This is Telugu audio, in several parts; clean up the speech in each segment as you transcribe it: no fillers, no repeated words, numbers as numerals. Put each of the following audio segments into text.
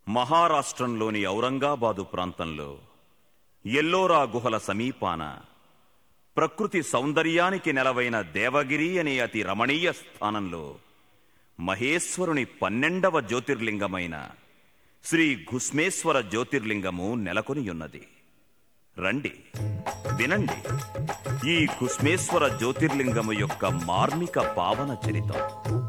మహారాష్ట్రంలోని ఔరంగాబాదు ప్రాంతంలో ఎల్లోరా గుహల సమీపాన ప్రకృతి సౌందర్యానికి నెలవైన దేవగిరి అనే అతి రమణీయ స్థానంలో మహేశ్వరుని 12వ జ్యోతిర్లింగమైన శ్రీ ఘుస్మేశ్వర జ్యోతిర్లింగము నెలకొనియున్నది. రండి, వినండి ఈ ఘుస్మేశ్వర జ్యోతిర్లింగము యొక్క మార్మిక పావన చరితం.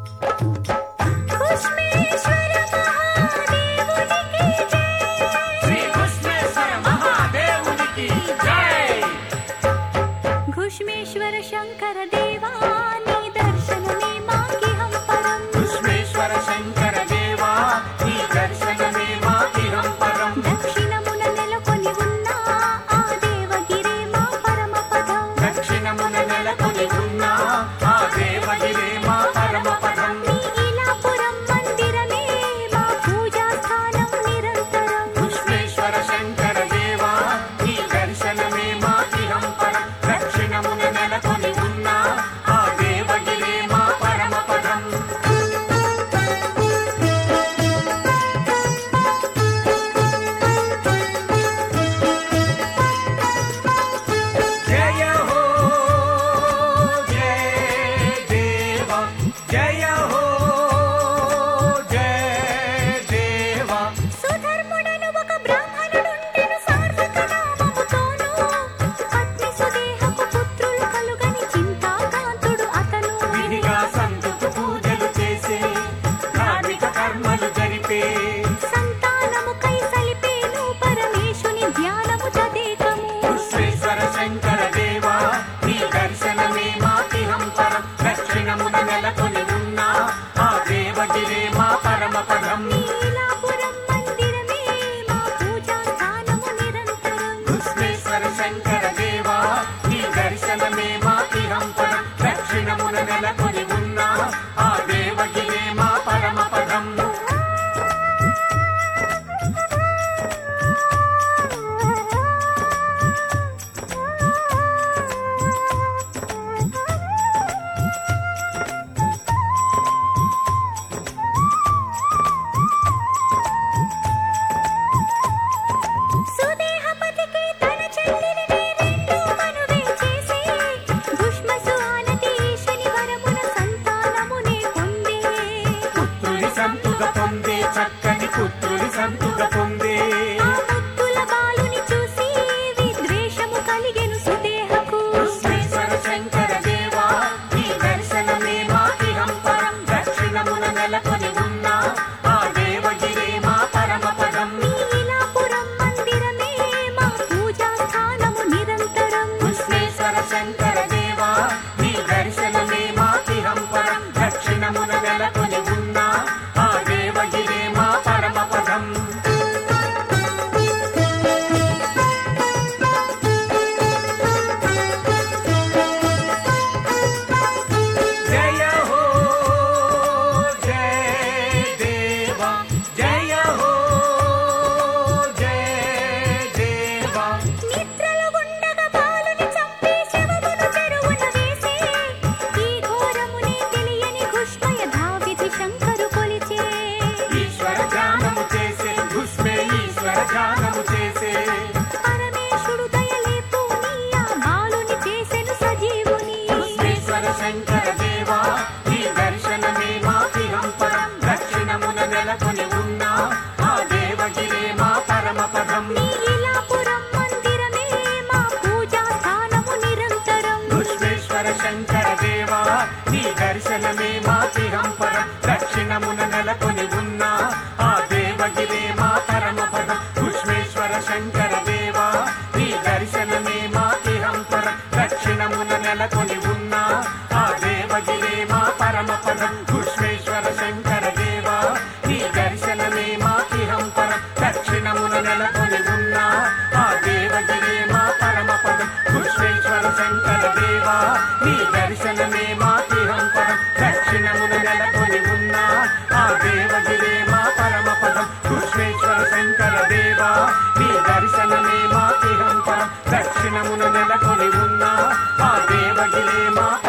घुस्मेश्वर शंकर देवा नी दर्शनमे माकिहं परं. घुस्मेश्वर शंकर देवा नी दर्शनमे माकिहं परं. दक्षिणमुन नेलకొని ఉన్న ఆ దేవగిరే మా పరమ పదం. దక్షిణమున నెలకొని ఉన్న ఆ దేవగిరే మా పరమ పదం. నీలాపురం మందిరమే మా పూజా స్థానం నిరంతరం. घुस्मेश्वर शंकर देवा नी दर्शनमे माकिहं परं. దక్షిణమున నెలకొని ఉన్న ఆ దేవగిరే మా పరమ పదం. జయ హో జయ దేవా, జయ హో జయ దేవా. సుధర్ముడను ఒక బ్రాహ్మణుడుండెను సార్థక నామముతోను. పత్ని సుదేహకు పుత్రులు కలుగని చింతాకాంతుడు అతను. విధిగా సంతుకు పూజలు చేసే, ధార్మిక కర్మలు జరిపే, సంతానముకై సలిపేను పరమేశుని ధ్యానము తదేకము. విశ్వేశ్వర శంకర దేవా నీ దర్శనమే మాకిహం పరం. దక్షిణమున నెలకొని ఉన్న ఆ దేవగిరే మా పరమ పదం. నీలాపురం మందిరమే మా పూజా స్థానము నిరంతరం. విశ్వేశ్వర శంకర దేవా నీ దర్శనమే మాకిహం పరం. దక్షిణమున నెలకొని ఉన్న ఆ దేవగిరే మా పరమ పదం. సుదేహపతికి తన చెల్లిని రెండు మనువే చేసి, ఘుస్మసు ఆనతి ఈశని వరమున సంతానమునే పొందే. పుత్రుని సంతుగ పొందే, చక్కని పుత్రుని సంతుగ పొందే. ఆ ముత్తుల బాలుని చూసి విద్వేషము కలిగెను సుదేహకు. విశ్వేశ్వర శంకర దేవా నీ దర్శనమే మాకిహం పరం. దక్షిణమున నెలకొని ఉన్న ఆ దేవగిరే మా పరమ పదం. నీలాపురం మందిరమే మా పూజా స్థానము నిరంతరం. విశ్వేశ్వర శంకర దేవా నీ దర్శనమే మాకిహం పరం. దక్షిణమున నెలకొని ఉన్న ఆ దేవగిరే మా పరమ పదం. జయ హో జయ దేవా, జయ హో జయ దేవా. నిద్రలో ఉండగా బాలుని చంపి శవమును చెరువున వేసి, ఈ ఘోరమునే తెలియని ఘుష్మయ ధావిధి శంకరు కొలిచే. ఈశ్వర ధ్యానము చేసే, ఘుస్మే ఈశ్వర ధ్యానము చేసే. పరమేశుడు దయలేపు నీ ఆ బాలుని చేసెను సజీవుని. విశ్వేశ్వర శంకర దేవా నీ దర్శనమే మాకిహం పరం. దక్షిణమున నెలకొని ఉన్న ఆ దేవగిరే మా పరమ పదం. నీలాపురం మందిరమే మా పూజా స్థానము నిరంతరం. విశ్వేశ్వర శంకర దేవా నీ దర్శనమే మాకిహం పరం. దక్షిణమున నెలకొని ఉన్న ఆ దేవగిరే మా పరమ పదం. విశ్వేశ్వర శంకర దేవా నీ దర్శనమే మాకిహం పరం. దక్షిణమున నెలకొని ఉన్న ఆ దేవగిరే మా పరమ పదం. విశ్వేశ్వర శంకర దేవా నీ దర్శనమే మాకిహం పరం. దక్షిణమున నెలకొని ఉన్న ఆ దేవగిరే మా పరమ పదం. విశ్వేశ్వర శంకర దేవా నీ దర్శనమే మాకిహం పరం. దక్షిణమున నెలకొని ఉన్న ఆ దేవగిరే మా పరమ పదం. విశ్వేశ్వర శంకర దేవా నీ దర్శనమే మాకిహం పరం. దక్షిణమున నెలకొని ఉన్న ఆ దేవగిరే మా